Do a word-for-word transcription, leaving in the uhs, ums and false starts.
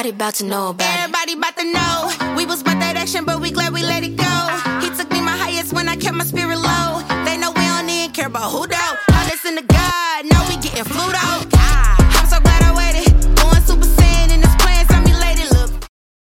Everybody about to know about it. Everybody about to know. We was about that action, but we glad we let it go. He took me my highest when I kept my spirit low. They know we don't even care about who though. All listen to God, now we getting flued out.